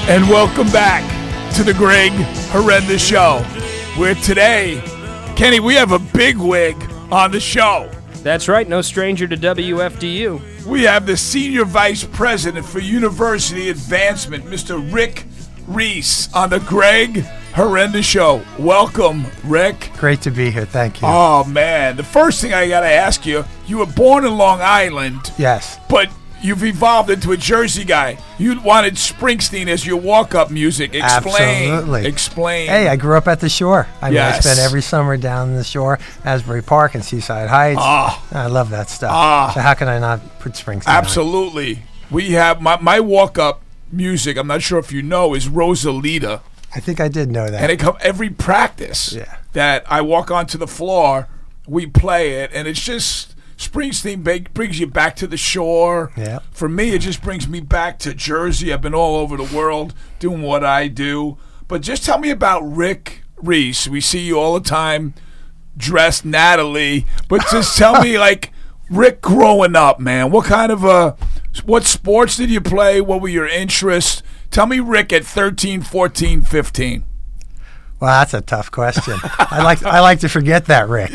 And welcome back to the Greg Horrendous Show, where today, Kenny, we have a big wig on the show. That's right, no stranger to WFDU. We have the Senior Vice President for University Advancement, Mr. Rick Reese, on the Greg Horrendous Show. Welcome, Rick. Great to be here, thank you. Oh, man. The first thing I got to ask you, you were born in Long Island. Yes. But you've evolved into a Jersey guy. You wanted Springsteen as your walk-up music. Explain. Absolutely. Explain. Hey, I grew up at the shore. I Yes. spent every summer down the shore, Asbury Park and Seaside Heights. I love that stuff. So how can I not put Springsteen on? Absolutely. We have my walk-up music, I'm not sure if you know, is Rosalita. I think I did know that. And it every practice that I walk onto the floor, we play it, and it's just Springsteen brings you back to the shore. Yeah. For me, it just brings me back to Jersey. I've been all over the world doing what I do. But just tell me about Rick Reese. We see you all the time dressed Natalie. But just tell me, like, Rick growing up, man. What kind of what sports did you play? What were your interests? Tell me Rick at 13, 14, 15. Well, that's a tough question. I like to forget that, Rick.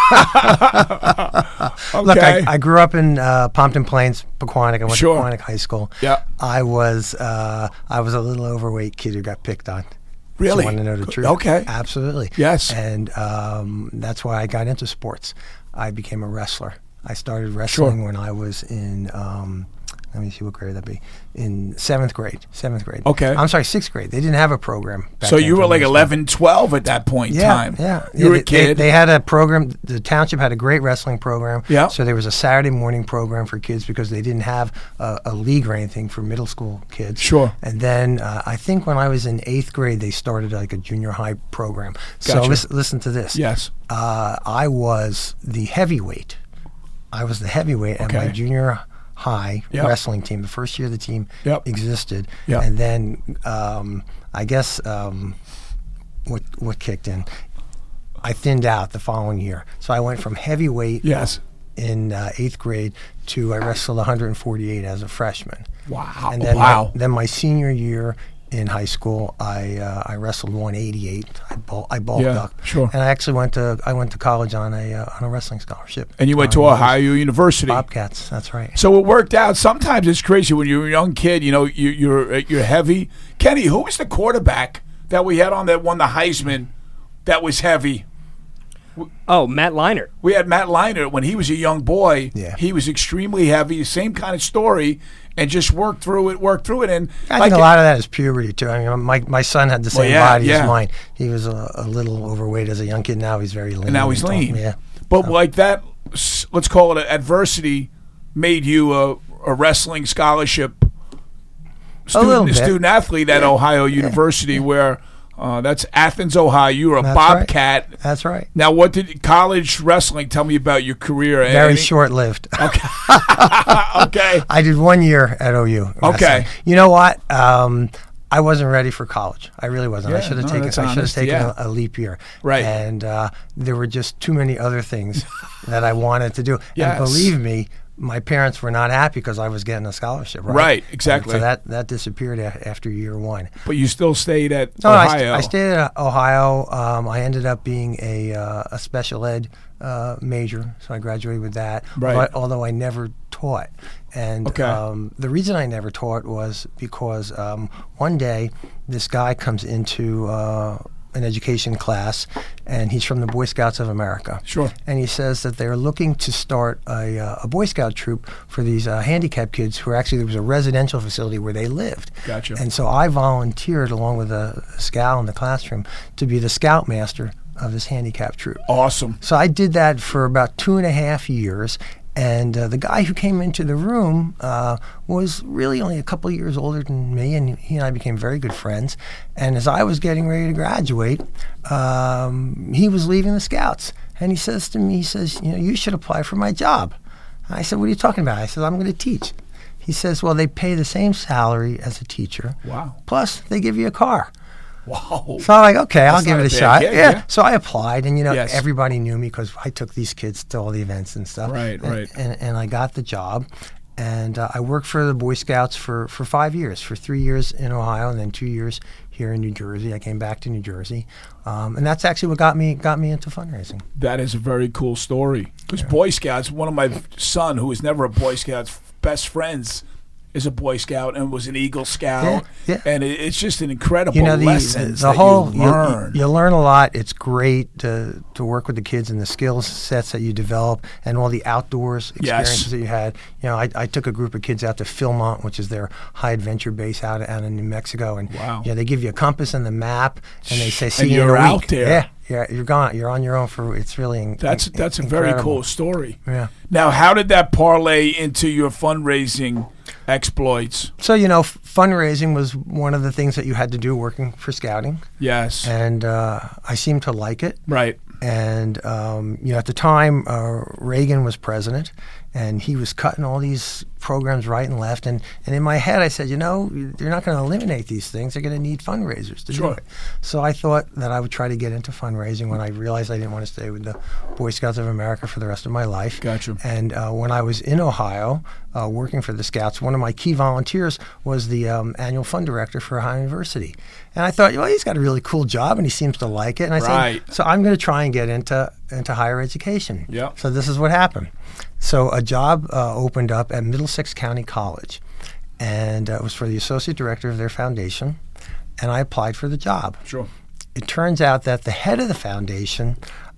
Okay. Look, I grew up in Pompton Plains, Pequannock. I went to Pequannock High School. Yeah. I was a little overweight kid who got picked on. Really? You want to know the truth? Okay. Absolutely. Yes. And that's why I got into sports. I became a wrestler. I started wrestling when I was in, let me see, what grade would that be? In seventh grade. Okay. I'm sorry, sixth grade. They didn't have a program back So then you were for like wrestling. 11, 12 at that point in time. Yeah. You were a kid. They had a program. The township had a great wrestling program. Yeah. So there was a Saturday morning program for kids because they didn't have a league or anything for middle school kids. Sure. And then I think when I was in eighth grade, they started like a junior high program. Gotcha. So listen to this. Yes. I was the heavyweight. At my junior high wrestling team. The first year the team existed. Yep. And then I guess what kicked in, I thinned out the following year. So I went from heavyweight in eighth grade to I wrestled 148 as a freshman. Wow. And then then my senior year in high school, I wrestled 188. I bulked up. Sure. And I actually went to college on a wrestling scholarship. And you went to Ohio University. Bobcats. That's right. So it worked out. Sometimes it's crazy when you're a young kid. You know, you're heavy. Kenny, who was the quarterback that we had on that won the Heisman that was heavy? Oh, Matt Leinart. We had Matt Leinart when he was a young boy. Yeah. He was extremely heavy. Same kind of story. And just worked through it. And I think a lot of that is puberty too. I mean, my son had the same body as mine. He was a little overweight as a young kid. Now he's very lean. And now he's lean. Yeah. But like that, let's call it adversity, made you a wrestling scholarship student athlete at Ohio University, where that's Athens, Ohio. You were a Bobcat. Right. That's right. Now, what did college wrestling tell me about your career? Very short-lived. Okay. Okay. I did 1 year at OU. Wrestling. Okay. You know what? I wasn't ready for college. I really wasn't. Yeah, I should have taken a leap year. Right. And there were just too many other things that I wanted to do. Yes. And believe me, my parents were not happy because I was getting a scholarship. Right, exactly. And so that disappeared after year one. But you still stayed at Ohio. I stayed at Ohio. I ended up being a special ed major, so I graduated with that. Right. But although I never taught. And the reason I never taught was because one day this guy comes into an education class, and he's from the Boy Scouts of America. Sure. And he says that they're looking to start a Boy Scout troop for these handicapped kids who there was a residential facility where they lived. Gotcha. And so I volunteered along with a scout in the classroom to be the scoutmaster of this handicapped troop. Awesome. So I did that for about 2.5 years. And the guy who came into the room was really only a couple of years older than me, and he and I became very good friends. And as I was getting ready to graduate, he was leaving the Scouts. And he says to me, you should apply for my job. I said, what are you talking about? I said, I'm going to teach. He says, well, they pay the same salary as a teacher. Wow. Plus, they give you a car. Wow. So I'm like, okay, I'll give it a shot. Gig, yeah. So I applied, and everybody knew me because I took these kids to all the events and stuff. Right. And I got the job, And I worked for the Boy Scouts for 5 years, for 3 years in Ohio and then 2 years here in New Jersey. I came back to New Jersey. And that's actually what got me into fundraising. That is a very cool story. Because Boy Scouts, one of my son, who was never a Boy Scout's best friends, is a Boy Scout and was an Eagle Scout. Yeah. And it's just an incredible You know, lesson the that whole, you learn. you learn a lot. It's great to work with the kids and the skill sets that you develop and all the outdoors experiences that you had. You know, I took a group of kids out to Philmont, which is their high adventure base out in New Mexico. And Wow. they give you a compass and the map, and they say, see And you in you're a out week. there. Yeah, you're gone. You're on your own for, it's really That's a very incredible. cool story. Yeah. Now, how did that parlay into your fundraising exploits? So, fundraising was one of the things that you had to do working for Scouting. Yes. And I seemed to like it. Right. And, at the time, Reagan was president, and he was cutting all these programs right and left. And in my head, I said, they're not going to eliminate these things. They're going to need fundraisers to do Sure. it. So I thought that I would try to get into fundraising when I realized I didn't want to stay with the Boy Scouts of America for the rest of my life. Gotcha. And when I was in Ohio working for the Scouts, one of my key volunteers was the annual fund director for Ohio University. And I thought, he's got a really cool job, and he seems to like it. And I Right. said, so I'm going to try and get into higher education. Yep. So this is what happened. So a job opened up at Middlesex County College, and it was for the associate director of their foundation, and I applied for the job. Sure. It turns out that the head of the foundation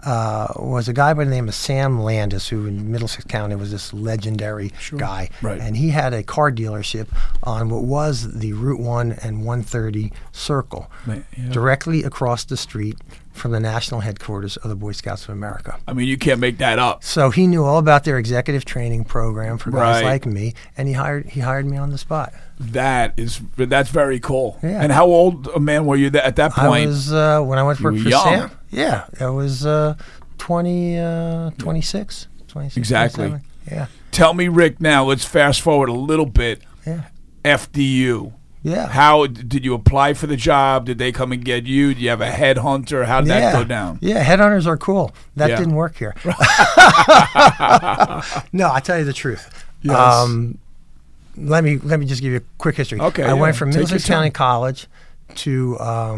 was a guy by the name of Sam Landis, who in Middlesex County was this legendary guy. Right. And he had a car dealership on what was the Route 1 and 130 circle, directly across the street from the national headquarters of the Boy Scouts of America. I mean, you can't make that up. So he knew all about their executive training program for guys Right. like me, and he hired me on the spot. That's very cool. Yeah. And how old a man were you at that point? I was when I went to work You for were young. Sam. Yeah, I was 26. Exactly. 27. Yeah. Tell me, Rick, now let's fast forward a little bit. Yeah. FDU. Yeah. How did you apply for the job? Did they come and get you? Do you have a headhunter? How did that go down? Yeah, headhunters are cool. That Yeah. didn't work here. No, I tell you the truth. Yes. Let me just give you a quick history. Okay, I went from take your Middlesex time. County College to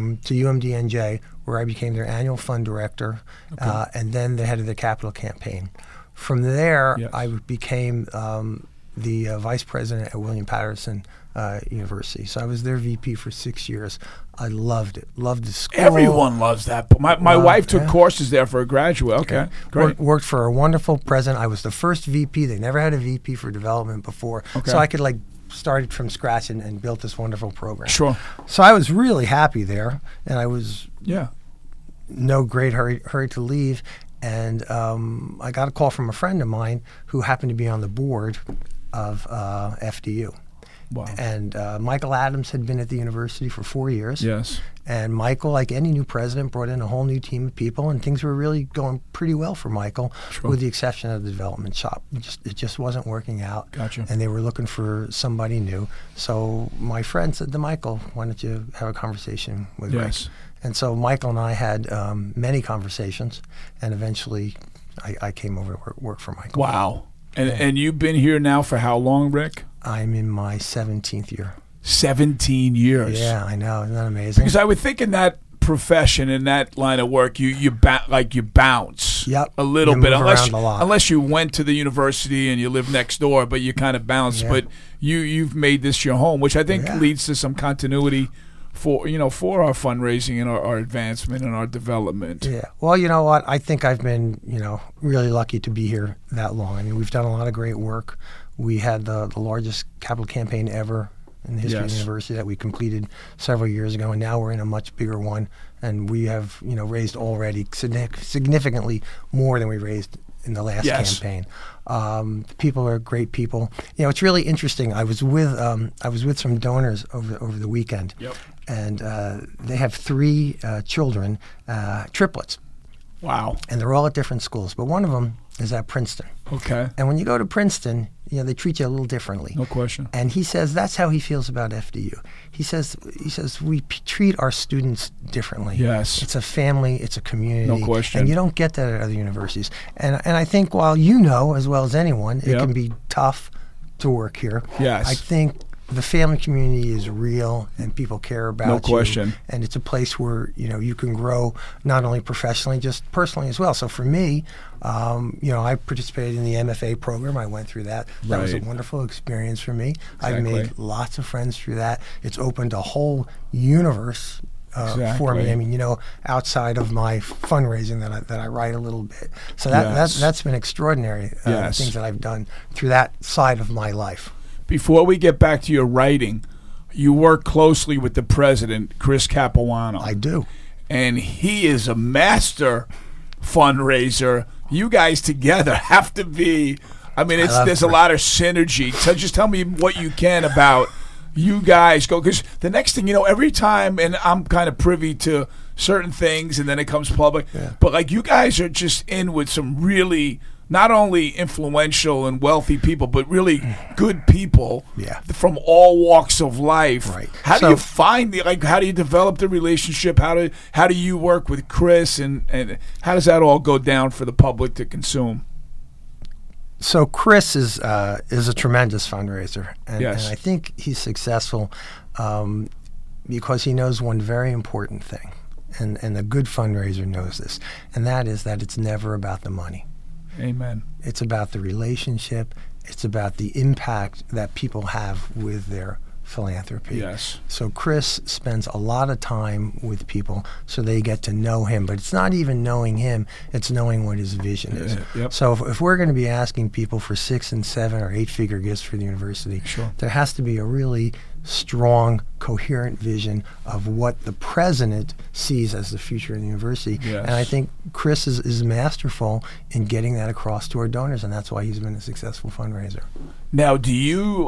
UMDNJ, where I became their annual fund director, and then the head of the capital campaign. From there, Yes. I became the vice president at William Patterson University. So I was their VP for 6 years. I loved it. Loved the school. Everyone loves that. But my wife took yeah. courses there for a graduate. Okay, great. Worked for a wonderful president. I was the first VP. They never had a VP for development before. Okay. So I could started from scratch and built this wonderful program. Sure. So I was really happy there, and I was Yeah. no great hurry to leave. And I got a call from a friend of mine who happened to be on the board of FDU. Wow. And Michael Adams had been at the university for 4 years. Yes. And Michael, like any new president, brought in a whole new team of people, and things were really going pretty well for Michael, Sure. with the exception of the development shop. It just wasn't working out. Gotcha. And they were looking for somebody new. So my friend said to Michael, why don't you have a conversation with Rick? Yes. And so Michael and I had many conversations, and eventually I came over to work for Michael. Wow. And you've been here now for how long, Rick? I'm in my 17th year. 17 years. Yeah, I know. Isn't that amazing? Because I would think in that profession, in that line of work, you bounce Yep. a little You bit, move unless around a lot. unless you went to the university and you live next door, but you kind of bounce. Yeah. But you've made this your home, which I think Yeah. leads to some continuity for our fundraising and our advancement and our development. Yeah. Well, you know what? I think I've been, really lucky to be here that long. I mean, we've done a lot of great work. We had the largest capital campaign ever in the history of the Yes. university that we completed several years ago, and now we're in a much bigger one. And we have, raised already significantly more than we raised in the last Yes. campaign. The people are great people. It's really interesting. I was with some donors over the weekend. Yep. And they have 3 children, triplets, Wow. and they're all at different schools. But one of them is at Princeton. Okay. And when you go to Princeton, they treat you a little differently. No question. And he says that's how he feels about FDU. He says we treat our students differently. Yes. It's a family. It's a community. No question. And you don't get that at other universities. And I think while you know as well as anyone, it Yep. can be tough to work here. Yes. I think the family community is real, and people care about No question. you. And it's a place where you can grow not only professionally, just personally as well. So for me, I participated in the MFA program. I went through that. That was a Right. wonderful experience for me. Exactly. I've made lots of friends through that. It's opened a whole universe for me. Exactly. I mean, outside of my fundraising that I write a little bit. So Yes. that's been extraordinary. The Yes. things that I've done through that side of my life. Before we get back to your writing, you work closely with the president, Chris Capuano. I do. And he is a master fundraiser. You guys together have to be. I mean, there's a lot of synergy. So just tell me what you can about you guys go, because the next thing every time, and I'm kind of privy to certain things, and then it comes public. Yeah. But like you guys are just in with some really not only influential and wealthy people, but really good people from all walks of life. Right. How do you find how do you develop the relationship? How do you work with Chris, and how does that all go down for the public to consume? So Chris is a tremendous fundraiser, and Yes. I think he's successful because he knows one very important thing, and a good fundraiser knows this, and that is that it's never about the money. Amen. It's about the relationship. It's about the impact that people have with their philanthropy. Yes. So Chris spends a lot of time with people so they get to know him. But it's not even knowing him, it's knowing what his vision is. Yep. So if we're going to be asking people for 6 and 7 or 8-figure gifts for the university, Sure. there has to be a really strong, coherent vision of what the president sees as the future of the university. Yes. And I think Chris is masterful in getting that across to our donors, and that's why he's been a successful fundraiser. Now, do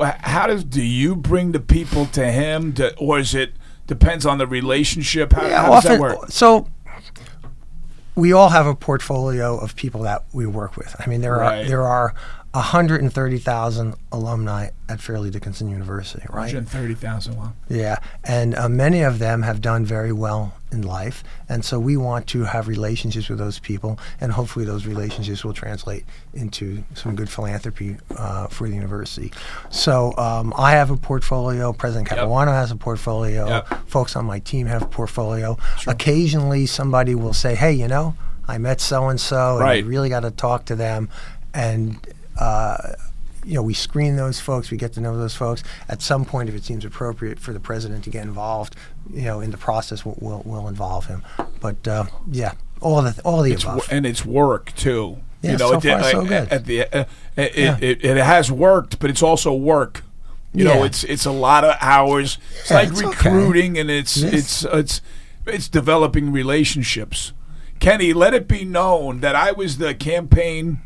you bring the people to him, or is it depends on the relationship? How does that work? So we all have a portfolio of people that we work with. I mean, there are 130,000 alumni at Fairleigh Dickinson University, right? 130,000. Wow. Yeah, and many of them have done very well in life, and so we want to have relationships with those people, and hopefully those relationships will translate into some good philanthropy for the university. So I have a portfolio, President Capuano has a portfolio, folks on my team have a portfolio. Sure. Occasionally somebody will say, hey, I met so-and-so, and Right. I really got to talk to them, and we screen those folks. We get to know those folks. At some point, if it seems appropriate for the president to get involved, in the process, we'll involve him. But all the above. And it's work too. Yeah, so far so good. It has worked, but it's also work. It's a lot of hours. It's like it's recruiting, and it's developing relationships. Kenny, let it be known that I was the campaign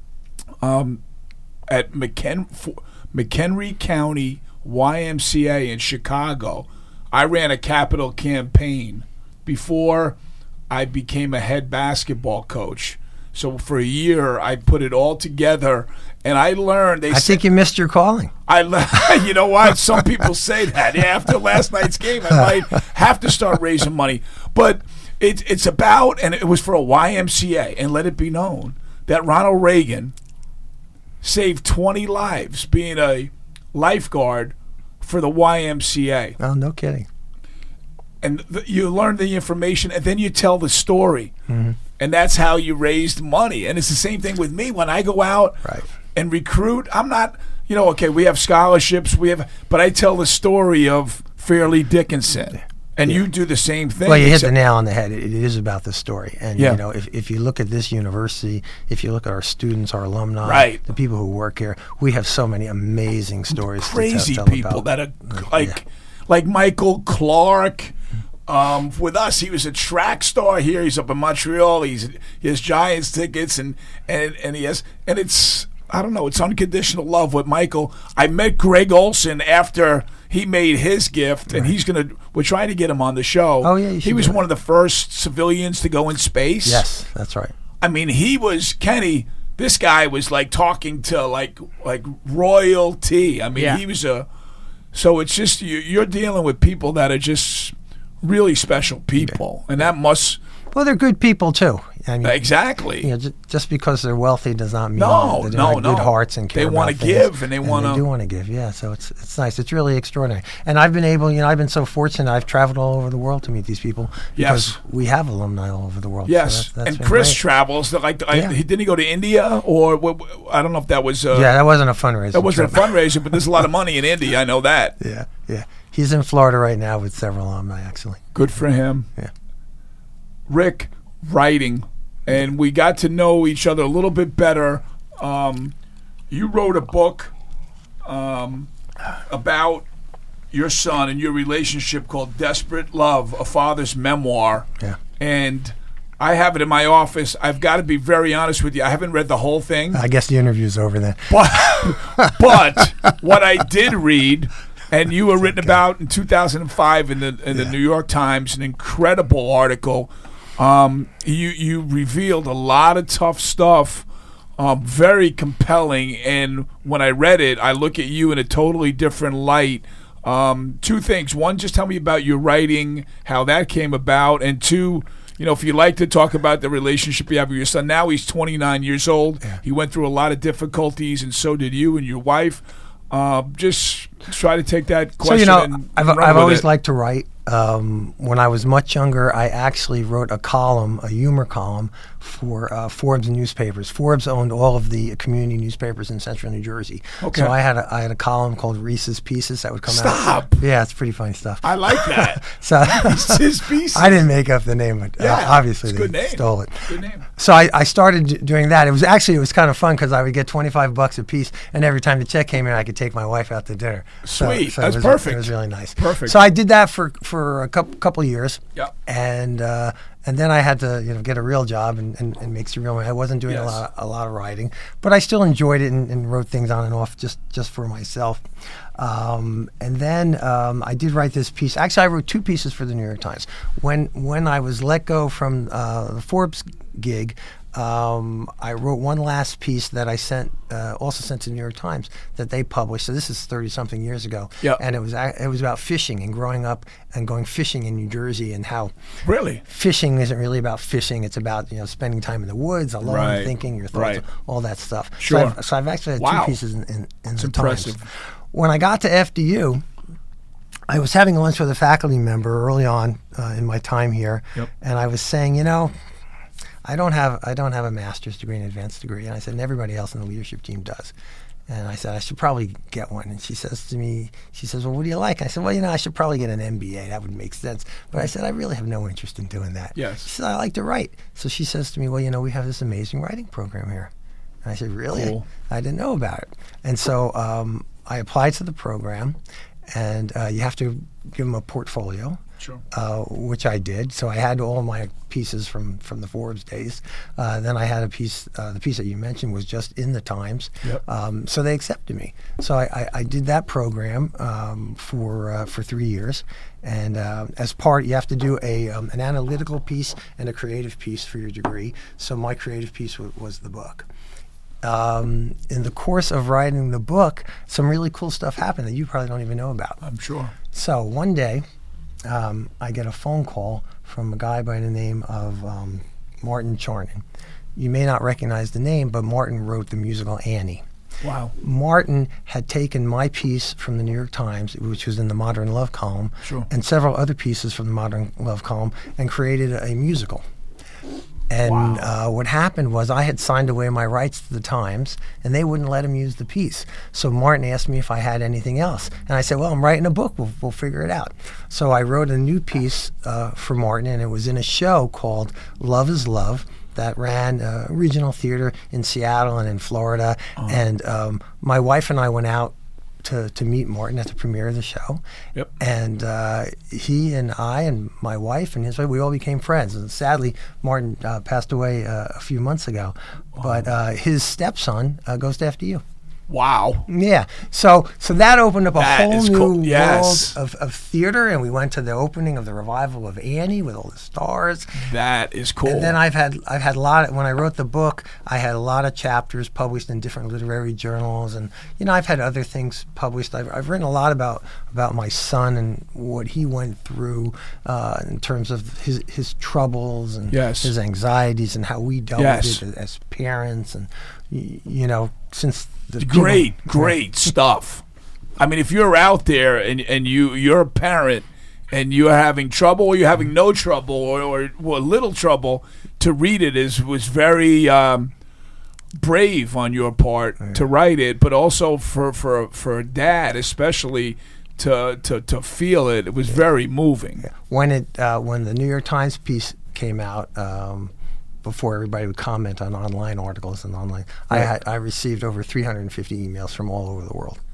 at McHenry County YMCA in Chicago. I ran a capital campaign before I became a head basketball coach. So for a year, I put it all together, and I learned. I think you missed your calling. You know what? Some people say that. Yeah, after last night's game, I might have to start raising money. But it's about, and it was for a YMCA, and let it be known that Ronald Reagan saved 20 lives being a lifeguard for the YMCA. Oh, no kidding. And you learn the information, and then you tell the story. Mm-hmm. And that's how you raised money. And it's the same thing with me. When I go out and recruit, I'm not, okay, we have scholarships, but I tell the story of Fairleigh Dickinson. And you do the same thing. Well, you hit the nail on the head. It is about the story. And, if you look at this university, if you look at our students, our alumni, the people who work here, we have so many amazing stories crazy to tell people about. that are like Michael Clark. With us, he was a track star here. He's up in Montreal. He has Giants tickets, and he has, and it's, I don't know, it's unconditional love with Michael. I met Greg Olson after he made his gift, and we're trying to get him on the show. Oh yeah, he was one of the first civilians to go in space. Yes, that's right. I mean, he was Kenny. This guy was like talking to like royalty. I mean, he was a. So it's just you're dealing with people that are just really special people, and that must. Well, they're good people too. I mean, exactly. Just because they're wealthy does not mean No, that they no, have no. good hearts and care They about wanna things. give, and they wanna- do want to give. Yeah, so it's nice. It's really extraordinary. And I've been able, I've been so fortunate. I've traveled all over the world to meet these people because Yes. we have alumni all over the world. Yes, so that's and been Chris great. travels. Yeah. Didn't he go to India or I don't know if that was. Yeah, that wasn't a fundraiser. that wasn't a trip. fundraiser, but there's a lot of money in India. I know that. Yeah. He's in Florida right now with several alumni, actually. Good for him. Yeah. Rick, writing, and we got to know each other a little bit better. You wrote a book about your son and your relationship called Desperate Love, a father's memoir. Yeah. And I have it in my office. I've got to be very honest with you. I haven't read the whole thing. I guess the interview's over then. But what I did read, and you were written about in 2005 in the New York Times, an incredible article. You revealed a lot of tough stuff, very compelling. And when I read it, I look at you in a totally different light. Two things. One, just tell me about your writing, how that came about. And two, if you'd like to talk about the relationship you have with your son. Now he's 29 years old. Yeah. He went through a lot of difficulties, and so did you and your wife. Just try to take that question. And I've run with always it. liked to write. When I was much younger, I actually wrote a humor column for Forbes newspapers. Forbes owned all of the community newspapers in central New Jersey. Okay. So I had a column called Reese's Pieces that would come out. Stop. Yeah, it's pretty funny stuff. I like that. So Reese's Pieces. I didn't make up the name, but Yeah, obviously it's a good they name. stole it. Good name. So I started doing that. It was kind of fun because I would get $25 a piece, and every time the check came in, I could take my wife out to dinner. Sweet. So That's it was, perfect. It was really nice. Perfect. So I did that for a couple of years. Yep. And then I had to get a real job and make some real money. I wasn't doing Yes. a lot of writing, but I still enjoyed it and wrote things on and off just for myself. And then I did write this piece. Actually, I wrote two pieces for the New York Times. When I was let go from the Forbes gig, I wrote one last piece that I also sent to the New York Times that they published. So this is 30-something years ago. Yep. And it was about fishing and growing up and going fishing in New Jersey and how Really? fishing isn't really about fishing. It's about spending time in the woods, alone, Right. thinking your thoughts, Right. all that stuff. Sure. So I've actually had Wow. two pieces in the impressive. Times. When I got to FDU, I was having lunch with a faculty member early on in my time here, Yep. and I was saying, I don't have a master's degree and advanced degree, and I said, and everybody else in the leadership team does. And I said, I should probably get one. And she says to me, well, what do you like? And I said, well, I should probably get an MBA. That would make sense. But I said, I really have no interest in doing that. Yes. She said, I like to write. So she says to me, well, we have this amazing writing program here. And I said, really? Cool. I didn't know about it. And so I applied to the program, and you have to give them a portfolio. Sure. Which I did. So I had all my pieces from the Forbes days. Then I had a piece. The piece that you mentioned was just in the Times. Yep. So they accepted me. So I did that program for 3 years. And as part, you have to do an analytical piece and a creative piece for your degree. So my creative piece was the book. In the course of writing the book, some really cool stuff happened that you probably don't even know about. I'm sure. So one day, I get a phone call from a guy by the name of Martin Charnin. You may not recognize the name, but Martin wrote the musical Annie. Wow. Martin had taken my piece from the New York Times, which was in the Modern Love column, Sure. and several other pieces from the Modern Love column, and created a musical. And what happened was I had signed away my rights to the Times, and they wouldn't let him use the piece. So Martin asked me if I had anything else. And I said, well, I'm writing a book. We'll figure it out. So I wrote a new piece for Martin, and it was in a show called Love is Love that ran regional theater in Seattle and in Florida. And my wife and I went out to meet Martin at the premiere of the show. Yep. And he and I and my wife and his wife, we all became friends. And sadly, Martin passed away a few months ago. But his stepson goes to FDU. Wow. Yeah, so that opened up a That whole is new cool. Yes. world of theater, and we went to the opening of the revival of Annie with all the stars. That is cool. And then I've had a lot of, when I wrote the book, I had a lot of chapters published in different literary journals, and I've had other things published. I've written a lot about my son and what he went through in terms of his troubles and Yes. his anxieties and how we dealt Yes. with it as parents, and since the Great stuff. I mean, if you're out there and you're a parent and you're having trouble or you're having no trouble or little trouble, to read it was very brave on your part to write it, but also for a dad especially to feel it. It was very moving. When the New York Times piece came out, before everybody would comment on online articles and online, Right. I received over 350 emails from all over the world.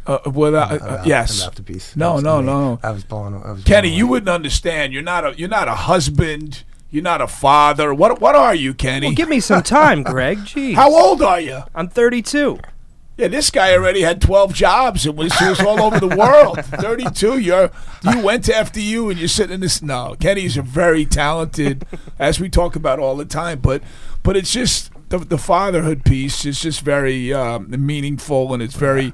Yes. About the piece. No. I was blown. Kenny, blown you away. wouldn't understand. You're not a husband. You're not a father. What are you, Kenny? Well, give me some time, Greg. Jeez. How old are you? I'm 32. Yeah, this guy already had 12 jobs and was all over the world. 32, you went to FDU and you're sitting in this. No, Kenny's a very talented, as we talk about all the time. But it's just the fatherhood piece is just very meaningful, and it's very.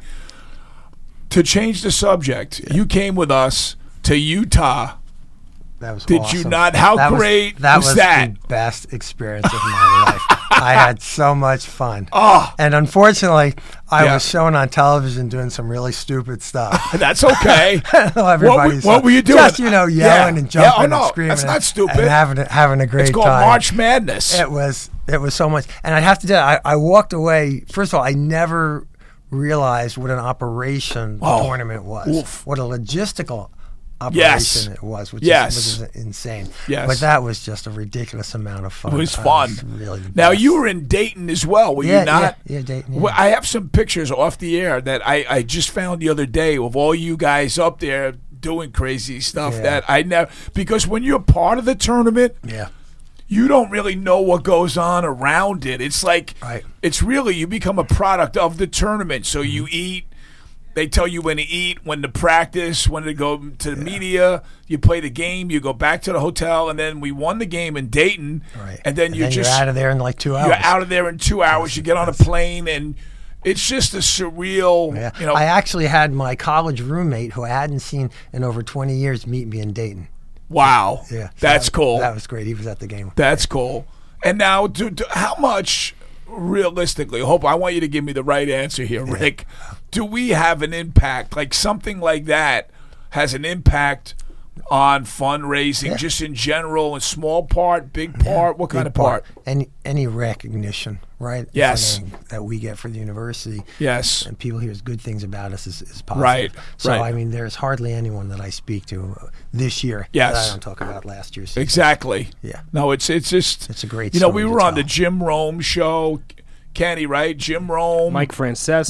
To change the subject, you came with us to Utah. That was Did awesome. you not? How That great that was that? The best experience of my life. I had so much fun. Oh. And unfortunately, I Yeah. was shown on television doing some really stupid stuff. That's okay. Everybody's what were you doing? Just yelling and jumping Oh, no, and screaming. that's not stupid. And having a great It's called time. March Madness. It was so much. And I have to tell you, I walked away. First of all, I never realized what an operation the tournament was. Oof. What a logistical operation Yes. it was, which Yes. is insane. Yes. But that was just a ridiculous amount of fun. It was fun. Really the Now, best. you were in Dayton as well, were you not? Yeah, Dayton. Yeah. Well, I have some pictures off the air that I just found the other day of all you guys up there doing crazy stuff Yeah. that I never. Because when you're part of the tournament, Yeah. you don't really know what goes on around it. It's like, Right. it's really, you become a product of the tournament. So Mm-hmm. you eat, they tell you when to eat, when to practice, when to go to the media, you play the game, you go back to the hotel, and then we won the game in Dayton. Right. And then you're just out of there in like 2 hours. you're out of there in 2 hours, you get on a plane, and it's just a surreal, Yeah. I actually had my college roommate, who I hadn't seen in over 20 years, meet me in Dayton. wow. Yeah, so That's that- cool. That was great. He was at the game. That's cool. And now, how much, realistically, I want you to give me the right answer here, Rick. Do we have an impact, like something like that has an impact on fundraising, just in general, a small part, big part? What kind of part? Any recognition, right? Yes. That we get for the university. Yes. And people hear good things about us is positive. Right, So, right. I mean, there's hardly anyone that I speak to this year Yes. that I don't talk about last year's season. Exactly. Yeah. No, it's just. It's a great You know, we story to were on the tell. Jim Rome show, Kenny, right? Jim Rome, Mike Francesa.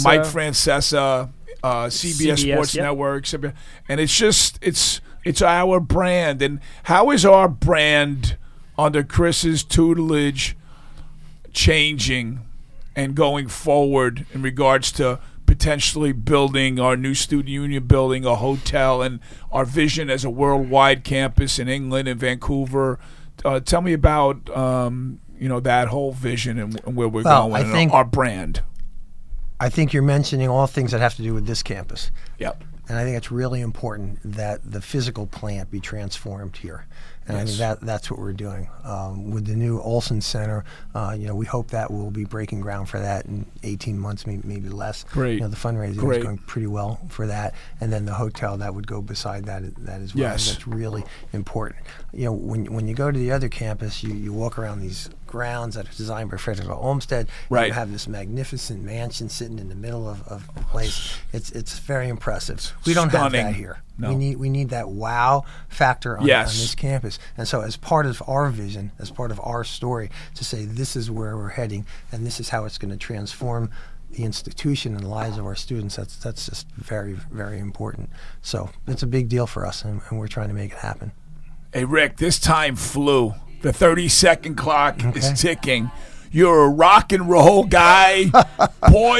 CBS Sports yep. Network, and it's our brand. And how is our brand under Chris's tutelage changing and going forward in regards to potentially building our new student union building, a hotel, and our vision as a worldwide campus in England and Vancouver? Tell me about that whole vision and where we're Well, going, I think- our brand. I think you're mentioning all things that have to do with this campus. Yep. And I think it's really important that the physical plant be transformed here. And I think that's what we're doing. With the new Olson Center, we hope that we'll be breaking ground for that in 18 months, maybe less. Great. The fundraising Great. is going pretty well for that. And then the hotel, that would go beside that as well. Yes. That's really important. When you go to the other campus, you walk around these grounds that are designed by Frederick Olmsted. Right. You have this magnificent mansion sitting in the middle of the place. It's very impressive. We don't Stunning. have that here. No. We need that wow factor on Yes. this campus. And so as part of our vision, as part of our story, to say this is where we're heading and this is how it's going to transform the institution and the lives of our students, that's just very, very important. So it's a big deal for us, and we're trying to make it happen. Hey, Rick, this time flew. The 30-second clock Okay. is ticking. You're a rock and roll guy. Boy,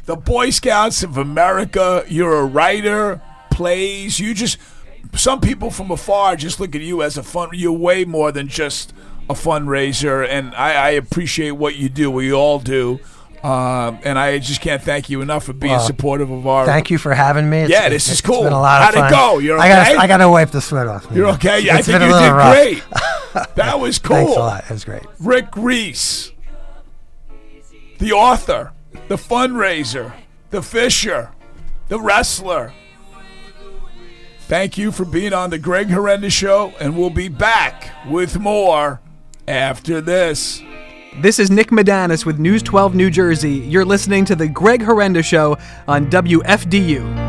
the Boy Scouts of America. You're a writer, plays. Some people from afar just look at you as you're way more than just a fundraiser, and I appreciate what you do. We all do. And I just can't thank you enough for being supportive of our... Thank you for having me. This is cool. It's been a lot of fun. How'd it go? You're okay? I got to wipe the sweat off. You're okay? Yeah, I think you did great. That was cool. Thanks a lot. It was great. Rick Reese, the author, the fundraiser, the fisher, the wrestler. Thank you for being on the Greg Horrendous Show, and we'll be back with more after this. This is Nick Medanis with News 12 New Jersey. You're listening to The Greg Horrendous Show on WFDU.